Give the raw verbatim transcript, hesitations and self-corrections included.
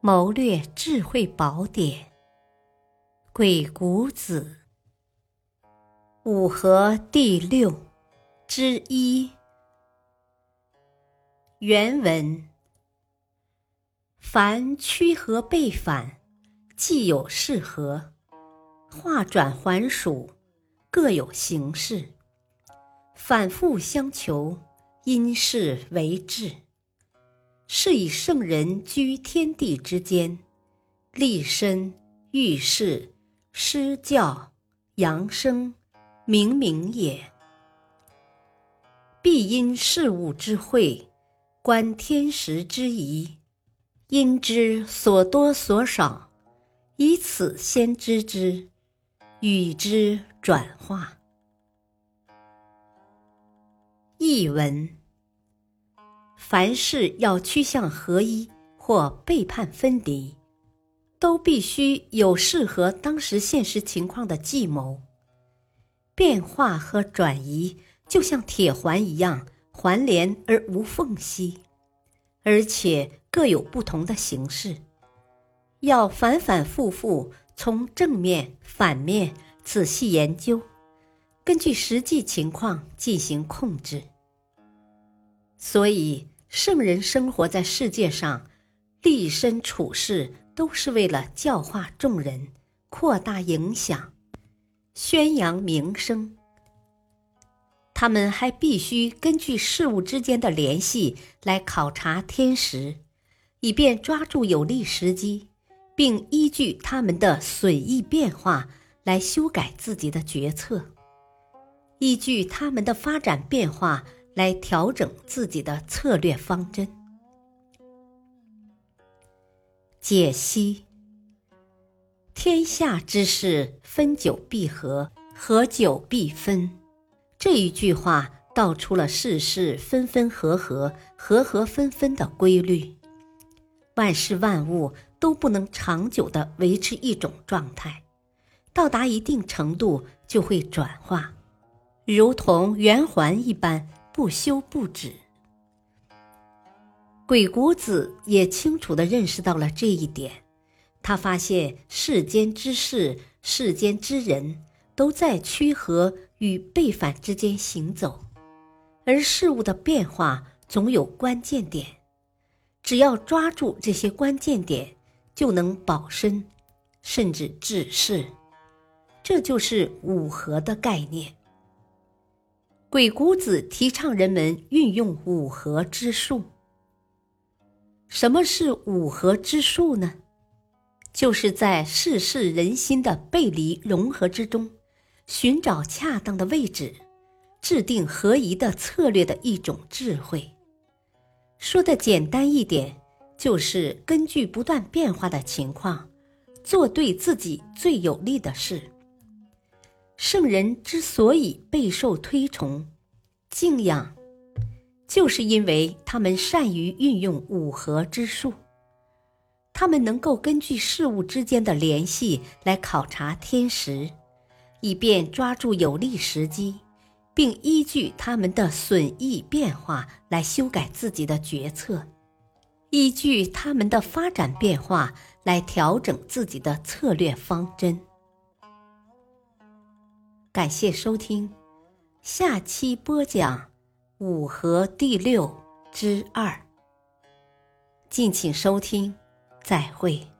谋略智慧宝典，鬼谷子，五合第六之一。原文：凡曲合背反，既有适合，化转还属，各有形式，反复相求，因事为治。是以圣人居天地之间，立身、遇事、施教、扬声、明明也。必因事物之会，观天时之宜，因之所多所少，以此先知之，与之转化。译文：凡事要趋向合一或背叛分离，都必须有适合当时现实情况的计谋。变化和转移就像铁环一样，环连而无缝隙，而且各有不同的形式，要反反复复从正面、反面仔细研究，根据实际情况进行控制。所以圣人生活在世界上，立身处世都是为了教化众人，扩大影响，宣扬名声。他们还必须根据事物之间的联系来考察天时，以便抓住有利时机，并依据他们的损益变化来修改自己的决策，依据他们的发展变化来调整自己的策略方针。解析：天下之事，分久必合，合久必分。这一句话道出了世事分分合合，合合分分的规律。万事万物都不能长久地维持一种状态，到达一定程度就会转化，如同圆环一般，不休不止。鬼谷子也清楚地认识到了这一点，他发现世间之事、世间之人都在曲合与背反之间行走，而事物的变化总有关键点，只要抓住这些关键点，就能保身，甚至治世。这就是五合的概念。鬼谷子提倡人们运用五合之术。什么是五合之术呢？就是在世事人心的背离融合之中，寻找恰当的位置，制定合宜的策略的一种智慧。说的简单一点，就是根据不断变化的情况，做对自己最有利的事。圣人之所以备受推崇、敬仰，就是因为他们善于运用五合之术。他们能够根据事物之间的联系来考察天时，以便抓住有利时机，并依据他们的损益变化来修改自己的决策，依据他们的发展变化来调整自己的策略方针。感谢收听，下期播讲五合第六之二。敬请收听，再会。